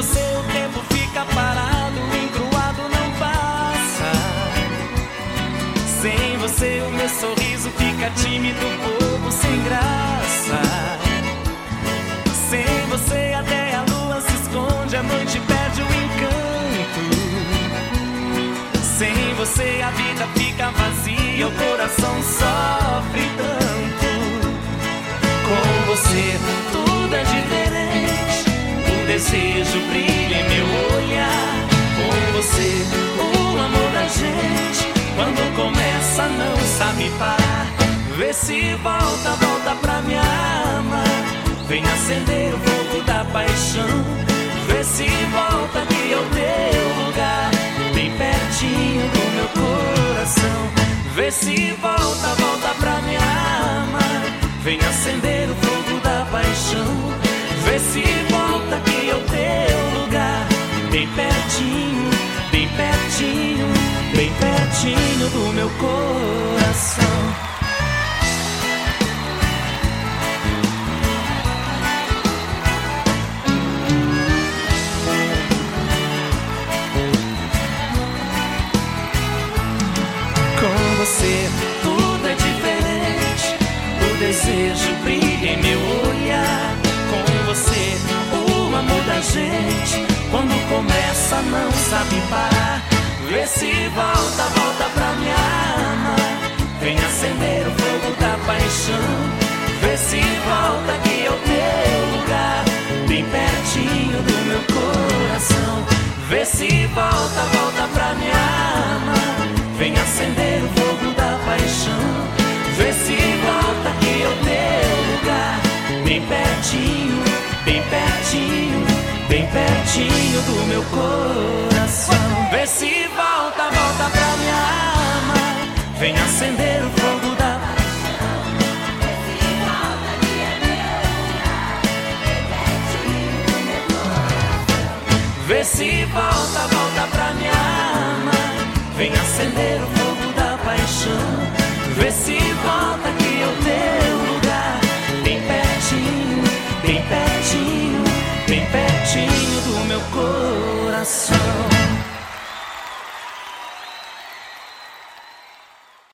você o tempo fica parado, encruado não passa. Sem você o meu sorriso fica tímido, bobo, sem graça. Sem você até a lua se esconde, a noite perde o encanto. Sem você a vida fica vazia, o coração sofre tanto. Com você tudo é diferente, o desejo brilha em meu olhar. Com você o amor da gente, quando começa não sabe parar. Vê se volta, volta pra me amar. Vem acender o fogo da paixão. Vê se volta que é o teu lugar, bem pertinho do meu coração. Vê se volta, volta pra me amar. Vem acender o fogo da paixão. Vê se volta que é o teu lugar, bem pertinho, bem pertinho, bem pertinho do meu coração. Com você tudo é diferente, o desejo brilha em meu olhar. Com você o amor da gente, quando começa não sabe parar. Vê se volta, volta pra me amar. Vem acender o fogo da paixão. Vê se volta que é o teu lugar, bem pertinho do meu coração. Vê se volta, volta pra me amar. Vem acender o fogo da paixão. Vê se volta que é o teu lugar, bem pertinho, bem pertinho, bem pertinho do meu coração. Vê se volta, volta pra me amar. Vem acender o fogo da paixão. Vê se volta que é meu lugar, bem pertinho do meu coração. Vê se volta, volta pra me amar. Vem acender o fogo